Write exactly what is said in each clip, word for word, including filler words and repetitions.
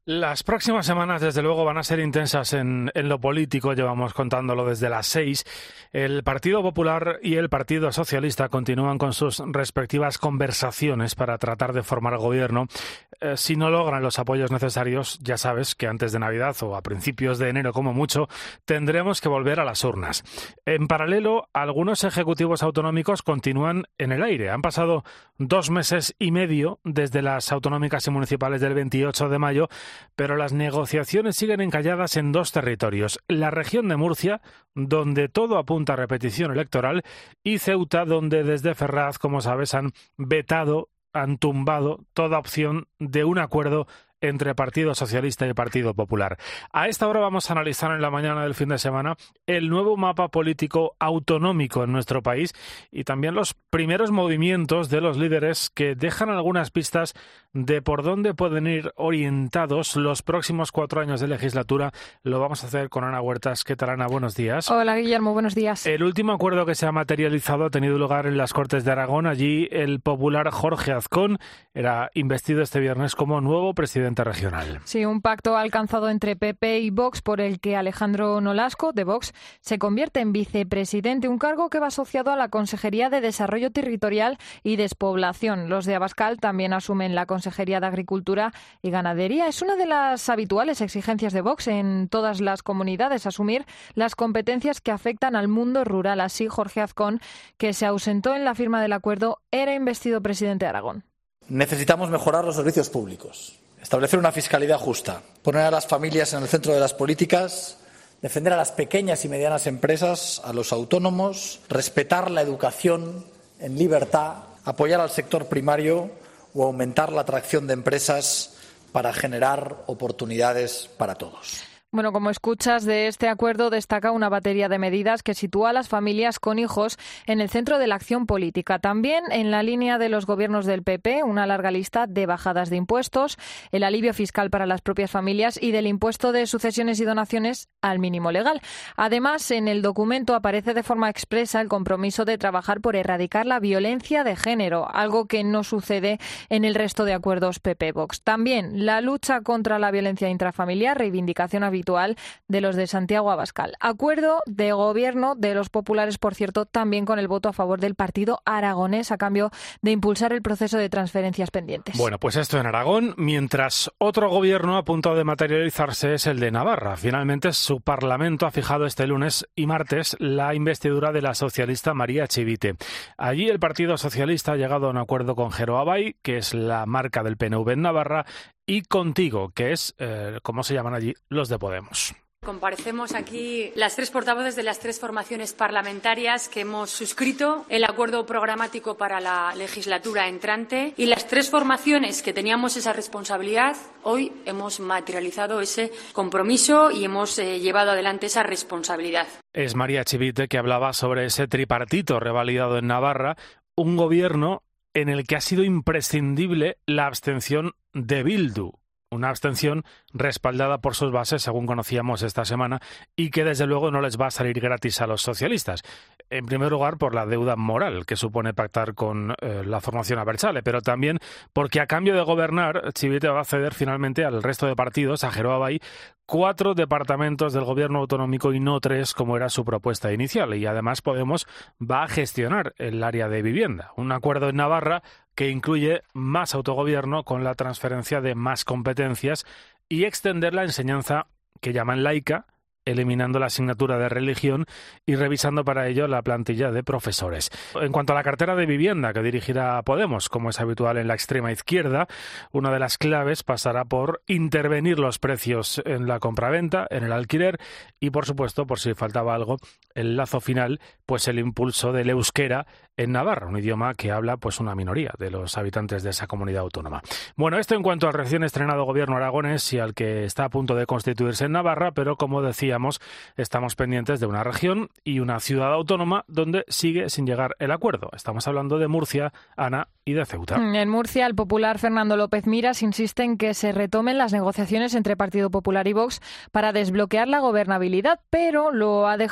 Las próximas semanas, desde luego, van a ser intensas en, en lo político. Llevamos contándolo desde las seis. El Partido Popular y el Partido Socialista continúan con sus respectivas conversaciones para tratar de formar gobierno. Eh, si no logran los apoyos necesarios, ya sabes que antes de Navidad o a principios de enero, como mucho, tendremos que volver a las urnas. En paralelo, algunos ejecutivos autonómicos continúan en el aire. Han pasado dos meses y medio desde las autonómicas y municipales del veintiocho de mayo, pero las negociaciones siguen encalladas en dos territorios: la región de Murcia, donde todo apunta a repetición electoral, y Ceuta, donde desde Ferraz, como sabes, han vetado, han tumbado toda opción de un acuerdo entre Partido Socialista y Partido Popular. A esta hora vamos a analizar en la mañana del fin de semana el nuevo mapa político autonómico en nuestro país y también los primeros movimientos de los líderes que dejan algunas pistas de por dónde pueden ir orientados los próximos cuatro años de legislatura. Lo vamos a hacer con Ana Huertas. ¿Qué tal, Ana? Buenos días. Hola, Guillermo. Buenos días. El último acuerdo que se ha materializado ha tenido lugar en las Cortes de Aragón. Allí el popular Jorge Azcón era investido este viernes como nuevo presidente regional. Sí, un pacto alcanzado entre P P y Vox por el que Alejandro Nolasco, de Vox, se convierte en vicepresidente, un cargo que va asociado a la Consejería de Desarrollo Territorial y Despoblación. Los de Abascal también asumen la Consejería de Agricultura y Ganadería. Es una de las habituales exigencias de Vox en todas las comunidades, asumir las competencias que afectan al mundo rural. Así, Jorge Azcón, que se ausentó en la firma del acuerdo, era investido presidente de Aragón. Necesitamos mejorar los servicios públicos, establecer una fiscalidad justa, poner a las familias en el centro de las políticas, defender a las pequeñas y medianas empresas, a los autónomos, respetar la educación en libertad, apoyar al sector primario o aumentar la atracción de empresas para generar oportunidades para todos. Bueno, como escuchas, de este acuerdo destaca una batería de medidas que sitúa a las familias con hijos en el centro de la acción política. También en la línea de los gobiernos del P P, una larga lista de bajadas de impuestos, el alivio fiscal para las propias familias y del impuesto de sucesiones y donaciones al mínimo legal. Además, en el documento aparece de forma expresa el compromiso de trabajar por erradicar la violencia de género, algo que no sucede en el resto de acuerdos P P-Vox. También la lucha contra la violencia intrafamiliar, reivindicación habitual de los de Santiago Abascal. Acuerdo de gobierno de los populares, por cierto, también con el voto a favor del partido aragonés a cambio de impulsar el proceso de transferencias pendientes. Bueno, pues esto en Aragón, mientras otro gobierno a punto de materializarse es el de Navarra. Finalmente, su Parlamento ha fijado este lunes y martes la investidura de la socialista María Chivite. Allí el Partido Socialista ha llegado a un acuerdo con Geroa Bai, que es la marca del P N V en Navarra, y Contigo, que es, eh, ¿cómo se llaman allí?, los de Podemos. Comparecemos aquí las tres portavoces de las tres formaciones parlamentarias que hemos suscrito el acuerdo programático para la legislatura entrante, y las tres formaciones que teníamos esa responsabilidad hoy hemos materializado ese compromiso y hemos eh, llevado adelante esa responsabilidad. Es María Chivite, que hablaba sobre ese tripartito revalidado en Navarra, un gobierno en el que ha sido imprescindible la abstención de Bildu. Una abstención respaldada por sus bases, según conocíamos esta semana, y que desde luego no les va a salir gratis a los socialistas. En primer lugar, por la deuda moral que supone pactar con eh, la formación Abertzale, pero también porque a cambio de gobernar, Chivite va a ceder finalmente al resto de partidos, a Geroa Bai, cuatro departamentos del gobierno autonómico y no tres, como era su propuesta inicial. Y además Podemos va a gestionar el área de vivienda. Un acuerdo en Navarra que incluye más autogobierno con la transferencia de más competencias y extender la enseñanza que llaman laica, eliminando la asignatura de religión y revisando para ello la plantilla de profesores. En cuanto a la cartera de vivienda que dirigirá Podemos, como es habitual en la extrema izquierda, una de las claves pasará por intervenir los precios en la compraventa, en el alquiler y, por supuesto, por si faltaba algo, el lazo final, pues el impulso del euskera en Navarra, un idioma que habla pues una minoría de los habitantes de esa comunidad autónoma. Bueno, esto en cuanto al recién estrenado gobierno aragonés y al que está a punto de constituirse en Navarra, pero como decíamos, estamos pendientes de una región y una ciudad autónoma donde sigue sin llegar el acuerdo. Estamos hablando de Murcia, Ana, y de Ceuta. En Murcia, el popular Fernando López Miras insiste en que se retomen las negociaciones entre Partido Popular y Vox para desbloquear la gobernabilidad, pero lo ha dejado claro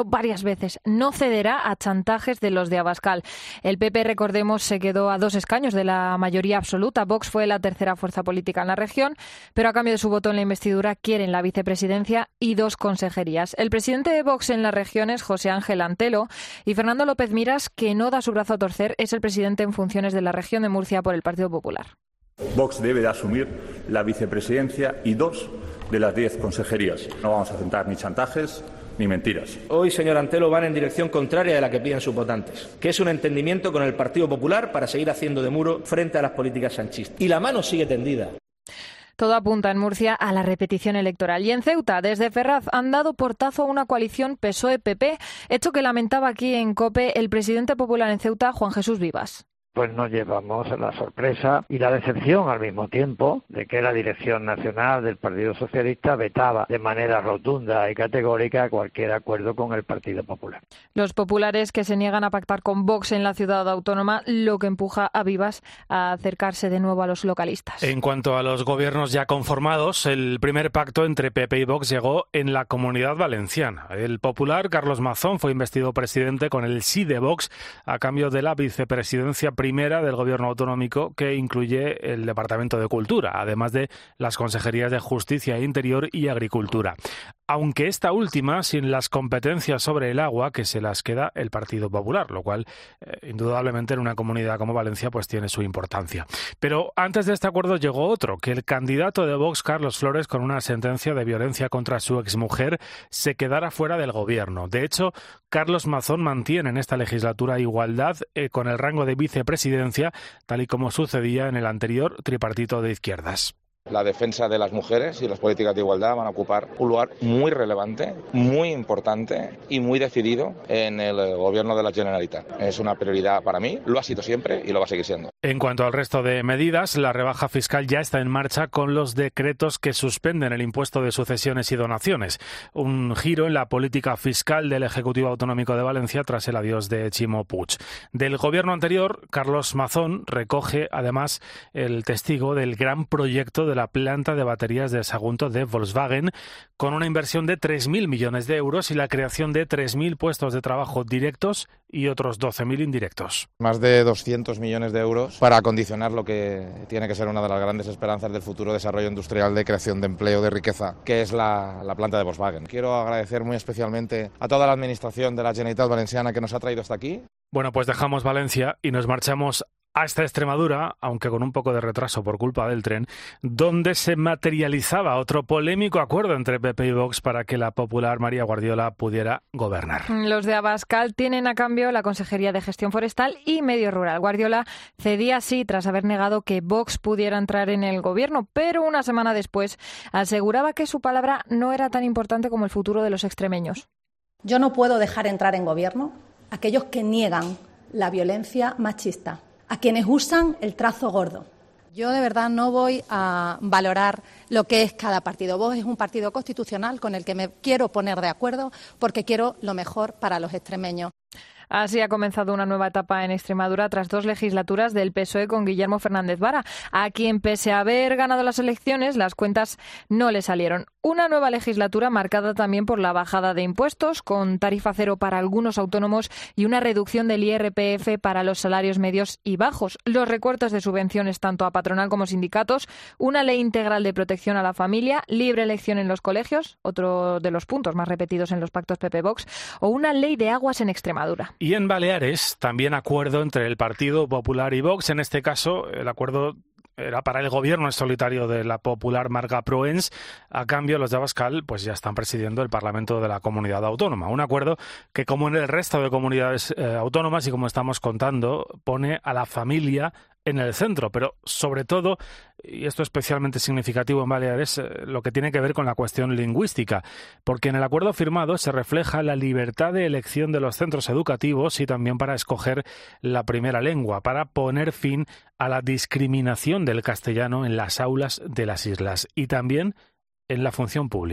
declaró varias veces, no cederá a chantajes de los de Abascal. El P P, recordemos, se quedó a dos escaños de la mayoría absoluta. Vox fue la tercera fuerza política en la región, pero a cambio de su voto en la investidura quieren la vicepresidencia y dos consejerías. El presidente de Vox en las regiones, José Ángel Antelo, y Fernando López Miras, que no da su brazo a torcer, es el presidente en funciones de la región de Murcia por el Partido Popular. Vox debe de asumir la vicepresidencia y dos de las diez consejerías. No vamos a aceptar ni chantajes ni mentiras. Hoy, señor Antelo, van en dirección contraria de la que piden sus votantes, que es un entendimiento con el Partido Popular para seguir haciendo de muro frente a las políticas sanchistas. Y la mano sigue tendida. Todo apunta en Murcia a la repetición electoral. Y en Ceuta, desde Ferraz, han dado portazo a una coalición P S O E-P P, hecho que lamentaba aquí en COPE el presidente popular en Ceuta, Juan Jesús Vivas. Pues nos llevamos la sorpresa y la decepción al mismo tiempo de que la dirección nacional del Partido Socialista vetaba de manera rotunda y categórica cualquier acuerdo con el Partido Popular. Los populares que se niegan a pactar con Vox en la ciudad autónoma, lo que empuja a Vivas a acercarse de nuevo a los localistas. En cuanto a los gobiernos ya conformados, el primer pacto entre P P y Vox llegó en la Comunidad Valenciana. El popular Carlos Mazón fue investido presidente con el sí de Vox a cambio de la vicepresidencia primera del gobierno autonómico, que incluye el Departamento de Cultura, además de las consejerías de Justicia e Interior y Agricultura. Aunque esta última sin las competencias sobre el agua que se las queda el Partido Popular, lo cual eh, indudablemente en una comunidad como Valencia pues tiene su importancia. Pero antes de este acuerdo llegó otro, que el candidato de Vox, Carlos Flores, con una sentencia de violencia contra su exmujer, se quedara fuera del gobierno. De hecho, Carlos Mazón mantiene en esta legislatura igualdad eh, con el rango de vicepresidencia, tal y como sucedía en el anterior tripartito de izquierdas. La defensa de las mujeres y las políticas de igualdad van a ocupar un lugar muy relevante, muy importante y muy decidido en el gobierno de la Generalitat. Es una prioridad para mí, lo ha sido siempre y lo va a seguir siendo. En cuanto al resto de medidas, la rebaja fiscal ya está en marcha con los decretos que suspenden el impuesto de sucesiones y donaciones. Un giro en la política fiscal del Ejecutivo Autonómico de Valencia tras el adiós de Ximo Puig. Del gobierno anterior, Carlos Mazón recoge además el testigo del gran proyecto de de la planta de baterías de Sagunto de Volkswagen, con una inversión de tres mil millones de euros y la creación de tres mil puestos de trabajo directos y otros doce mil indirectos. Más de doscientos millones de euros para acondicionar lo que tiene que ser una de las grandes esperanzas del futuro desarrollo industrial de creación de empleo, de riqueza, que es la, la planta de Volkswagen. Quiero agradecer muy especialmente a toda la administración de la Generalitat Valenciana que nos ha traído hasta aquí. Bueno, pues dejamos Valencia y nos marchamos hasta Extremadura, aunque con un poco de retraso por culpa del tren, donde se materializaba otro polémico acuerdo entre P P y Vox para que la popular María Guardiola pudiera gobernar. Los de Abascal tienen a cambio la Consejería de Gestión Forestal y Medio Rural. Guardiola cedía así tras haber negado que Vox pudiera entrar en el gobierno, pero una semana después aseguraba que su palabra no era tan importante como el futuro de los extremeños. Yo no puedo dejar entrar en gobierno a aquellos que niegan la violencia machista, a quienes usan el trazo gordo. Yo de verdad no voy a valorar lo que es cada partido. Vox es un partido constitucional con el que me quiero poner de acuerdo porque quiero lo mejor para los extremeños. Así ha comenzado una nueva etapa en Extremadura tras dos legislaturas del P S O E con Guillermo Fernández Vara, a quien, pese a haber ganado las elecciones, las cuentas no le salieron. Una nueva legislatura marcada también por la bajada de impuestos, con tarifa cero para algunos autónomos y una reducción del I R P F para los salarios medios y bajos, los recortes de subvenciones tanto a patronal como sindicatos, una ley integral de protección a la familia, libre elección en los colegios, otro de los puntos más repetidos en los pactos P P-Vox, o una ley de aguas en Extremadura. Y en Baleares, también acuerdo entre el Partido Popular y Vox. En este caso, el acuerdo era para el gobierno en solitario de la popular Marga Proens. A cambio, los de Abascal pues ya están presidiendo el Parlamento de la Comunidad Autónoma. Un acuerdo que, como en el resto de comunidades eh, autónomas y como estamos contando, pone a la familia en el centro, pero sobre todo, y esto es especialmente significativo en Baleares, eh, lo que tiene que ver con la cuestión lingüística, porque en el acuerdo firmado se refleja la libertad de elección de los centros educativos y también para escoger la primera lengua, para poner fin a la discriminación del castellano en las aulas de las islas y también en la función pública.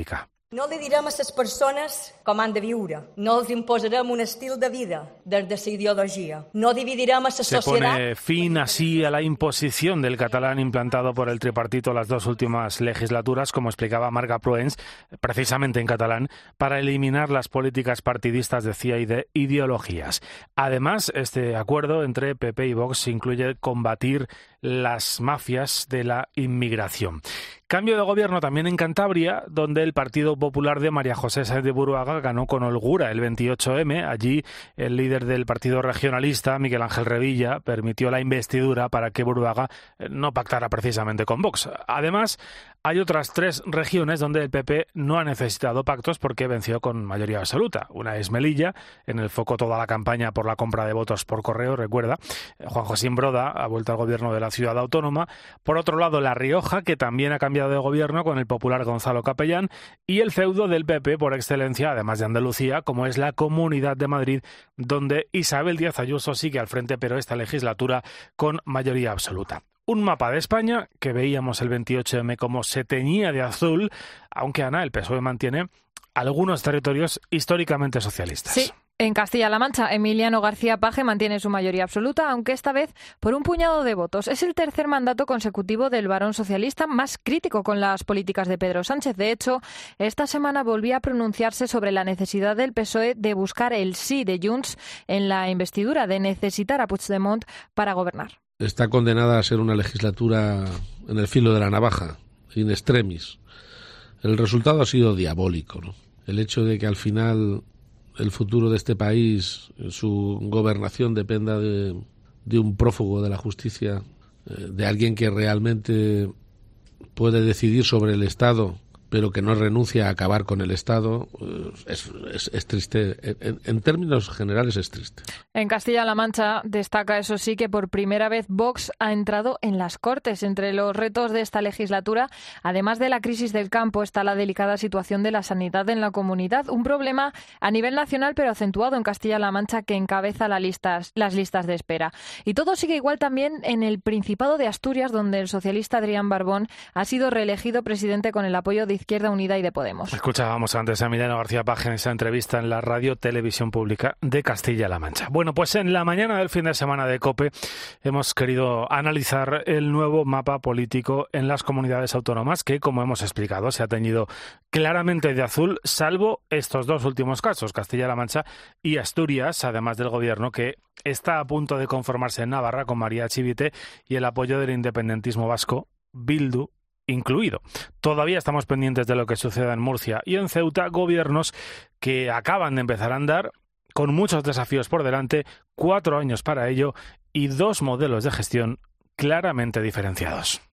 No li direm a les persones com han de viure. No els imposarem un estil de vida desde la ideologia. No dividirem a la sociedad. Se pone fin así a la imposición del catalán implantado por el tripartito las dos últimas legislaturas, como explicaba Marga Proens, precisamente en catalán, para eliminar las políticas partidistas, decía, y de ideologías. Además, este acuerdo entre P P y Vox incluye combatir las mafias de la inmigración. Cambio de gobierno también en Cantabria, donde el Partido Popular de María José Sáenz de Buruaga ganó con holgura el veintiocho eme. Allí el líder del partido regionalista, Miguel Ángel Revilla, permitió la investidura para que Buruaga no pactara precisamente con Vox. Además, hay otras tres regiones donde el P P no ha necesitado pactos porque venció con mayoría absoluta. Una es Melilla, en el foco toda la campaña por la compra de votos por correo, recuerda. Juan José Broda ha vuelto al gobierno de la ciudad autónoma. Por otro lado, La Rioja, que también ha cambiado de gobierno con el popular Gonzalo Capellán, y el feudo del P P por excelencia, además de Andalucía, como es la Comunidad de Madrid, donde Isabel Díaz Ayuso sigue al frente, pero esta legislatura con mayoría absoluta. Un mapa de España que veíamos el veintiocho eme como se teñía de azul, aunque, Ana, el P S O E mantiene algunos territorios históricamente socialistas. Sí. En Castilla-La Mancha, Emiliano García Paje mantiene su mayoría absoluta, aunque esta vez por un puñado de votos. Es el tercer mandato consecutivo del varón socialista más crítico con las políticas de Pedro Sánchez. De hecho, esta semana volvía a pronunciarse sobre la necesidad del P S O E de buscar el sí de Junts en la investidura, de necesitar a Puigdemont para gobernar. Está condenada a ser una legislatura en el filo de la navaja, in extremis. El resultado ha sido diabólico, ¿no? El hecho de que al final el futuro de este país, su gobernación, dependa de, de un prófugo de la justicia, de alguien que realmente puede decidir sobre el Estado, pero que no renuncia a acabar con el Estado, es, es, es triste. En, en términos generales es triste. En Castilla-La Mancha destaca, eso sí, que por primera vez Vox ha entrado en las Cortes. Entre los retos de esta legislatura, además de la crisis del campo, está la delicada situación de la sanidad en la comunidad. Un problema a nivel nacional, pero acentuado en Castilla-La Mancha, que encabeza la listas, las listas de espera. Y todo sigue igual también en el Principado de Asturias, donde el socialista Adrián Barbón ha sido reelegido presidente con el apoyo de Izquierda Unida y de Podemos. Escuchábamos antes a Emiliano García Paje en esa entrevista en la Radio Televisión Pública de Castilla-La Mancha. Bueno, pues en la mañana del fin de semana de COPE hemos querido analizar el nuevo mapa político en las comunidades autónomas que, como hemos explicado, se ha teñido claramente de azul, salvo estos dos últimos casos, Castilla-La Mancha y Asturias, además del gobierno que está a punto de conformarse en Navarra con María Chivite y el apoyo del independentismo vasco, Bildu incluido. Todavía estamos pendientes de lo que suceda en Murcia y en Ceuta, gobiernos que acaban de empezar a andar con muchos desafíos por delante, cuatro años para ello y dos modelos de gestión claramente diferenciados.